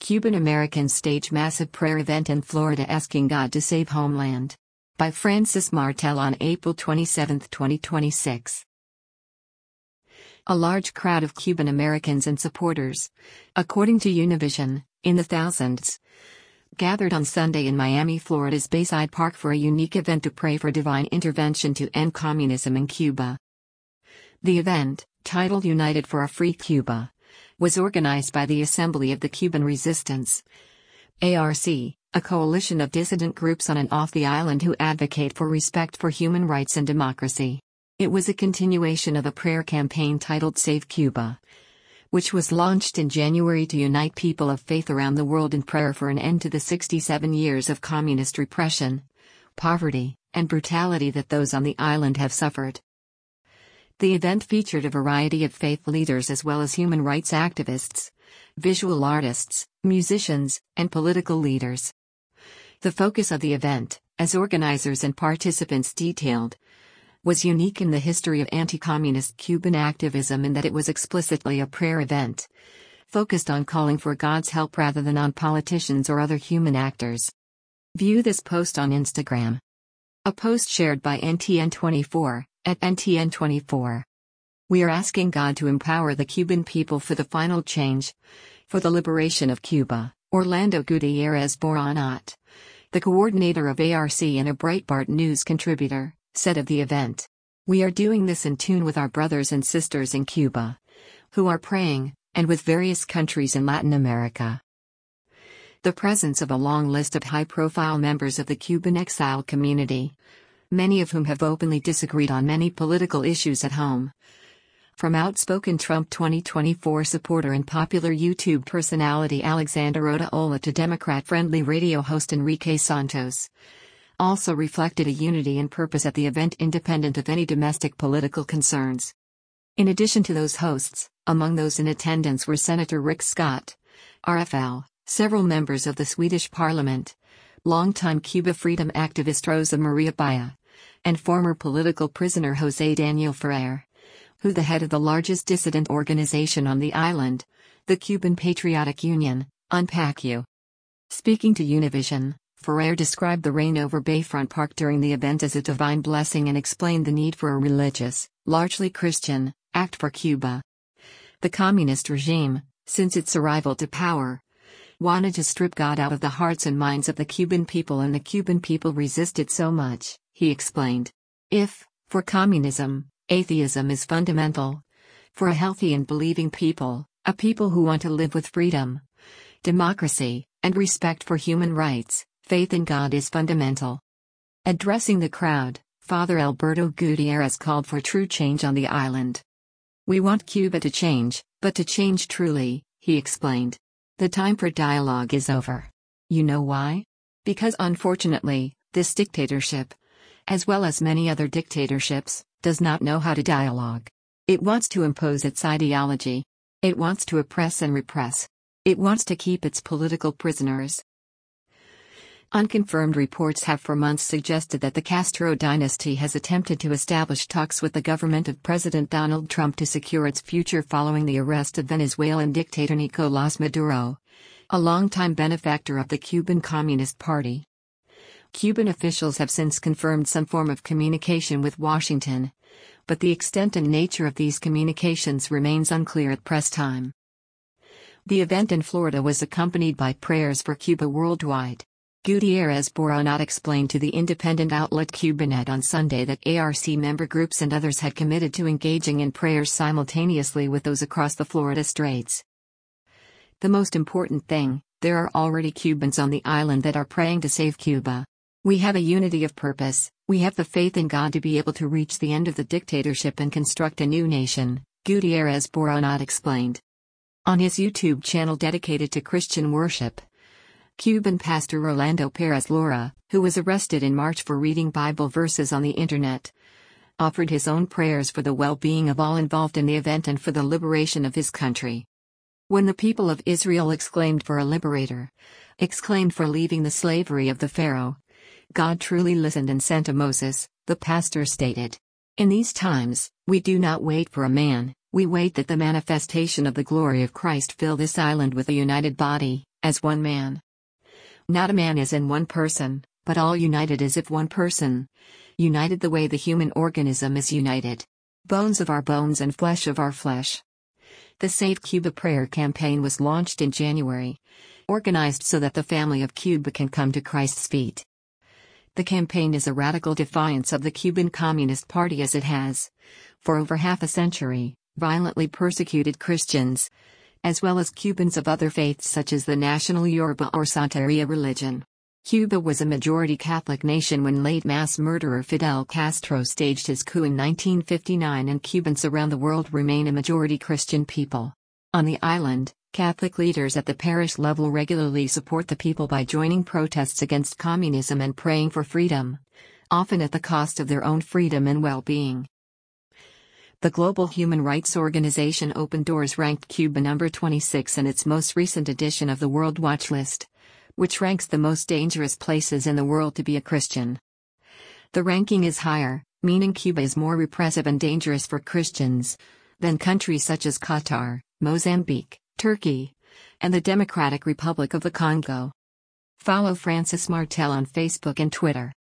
Cuban Americans stage massive prayer event in Florida asking God to save homeland. By Francis Martel on April 27, 2026. A large crowd of Cuban Americans and supporters, according to Univision, in the thousands, gathered on Sunday in Miami, Florida's Bayside Park for a unique event to pray for divine intervention to end communism in Cuba. The event, titled United for a Free Cuba, was organized by the Assembly of the Cuban Resistance, ARC, a coalition of dissident groups on and off the island who advocate for respect for human rights and democracy. It was a continuation of a prayer campaign titled Save Cuba, which was launched in January to unite people of faith around the world in prayer for an end to the 67 years of communist repression, poverty, and brutality that those on the island have suffered. The event featured a variety of faith leaders as well as human rights activists, visual artists, musicians, and political leaders. The focus of the event, as organizers and participants detailed, was unique in the history of anti-communist Cuban activism in that it was explicitly a prayer event, focused on calling for God's help rather than on politicians or other human actors. View this post on Instagram. A post shared by NTN24, at NTN24. We are asking God to empower the Cuban people for the final change, for the liberation of Cuba, Orlando Gutierrez Boronat, the coordinator of ARC and a Breitbart News contributor, said of the event. We are doing this in tune with our brothers and sisters in Cuba, who are praying, and with various countries in Latin America. The presence of a long list of high-profile members of the Cuban exile community, many of whom have openly disagreed on many political issues at home. From outspoken Trump 2024 supporter and popular YouTube personality Alexander Otaola to Democrat-friendly radio host Enrique Santos, also reflected a unity and purpose at the event independent of any domestic political concerns. In addition to those hosts, among those in attendance were Senator Rick Scott, RFL, several members of the Swedish parliament, longtime Cuba freedom activist Rosa Maria Baja, and former political prisoner José Daniel Ferrer, who the head of the largest dissident organization on the island, the Cuban Patriotic Union, UNPACU. Speaking to Univision, Ferrer described the rain over Bayfront Park during the event as a divine blessing and explained the need for a religious, largely Christian, act for Cuba. The communist regime, since its arrival to power, wanted to strip God out of the hearts and minds of the Cuban people, and the Cuban people resisted so much, he explained. If, for communism, atheism is fundamental, for a healthy and believing people, a people who want to live with freedom, democracy, and respect for human rights, faith in God is fundamental. Addressing the crowd, Father Alberto Gutierrez called for true change on the island. We want Cuba to change, but to change truly, he explained. The time for dialogue is over. You know why? Because unfortunately, this dictatorship, as well as many other dictatorships, does not know how to dialogue. It wants to impose its ideology. It wants to oppress and repress. It wants to keep its political prisoners. Unconfirmed reports have for months suggested that the Castro dynasty has attempted to establish talks with the government of President Donald Trump to secure its future following the arrest of Venezuelan dictator Nicolás Maduro, a longtime benefactor of the Cuban Communist Party. Cuban officials have since confirmed some form of communication with Washington, but the extent and nature of these communications remains unclear at press time. The event in Florida was accompanied by prayers for Cuba worldwide. Gutierrez Boronat explained to the independent outlet Cubanet on Sunday that ARC member groups and others had committed to engaging in prayers simultaneously with those across the Florida Straits. The most important thing, there are already Cubans on the island that are praying to save Cuba. We have a unity of purpose, we have the faith in God to be able to reach the end of the dictatorship and construct a new nation, Gutierrez Boronat explained. On his YouTube channel dedicated to Christian worship, Cuban pastor Rolando Perez Lora, who was arrested in March for reading Bible verses on the internet, offered his own prayers for the well-being of all involved in the event and for the liberation of his country. When the people of Israel exclaimed for a liberator, exclaimed for leaving the slavery of the Pharaoh, God truly listened and sent a Moses, the pastor stated. In these times, we do not wait for a man, we wait that the manifestation of the glory of Christ fill this island with a united body, as one man. Not a man as in one person, but all united as if one person. United the way the human organism is united. Bones of our bones and flesh of our flesh. The Save Cuba prayer campaign was launched in January, organized so that the family of Cuba can come to Christ's feet. The campaign is a radical defiance of the Cuban Communist Party as it has, for over half a century, violently persecuted Christians, as well as Cubans of other faiths such as the National Yoruba or Santeria religion. Cuba was a majority Catholic nation when late mass murderer Fidel Castro staged his coup in 1959, and Cubans around the world remain a majority Christian people. On the island, Catholic leaders at the parish level regularly support the people by joining protests against communism and praying for freedom, often at the cost of their own freedom and well-being. The global human rights organization Open Doors ranked Cuba number 26 in its most recent edition of the World Watch List, which ranks the most dangerous places in the world to be a Christian. The ranking is higher, meaning Cuba is more repressive and dangerous for Christians than countries such as Qatar, Mozambique, Turkey, and the Democratic Republic of the Congo. Follow Francis Martel on Facebook and Twitter.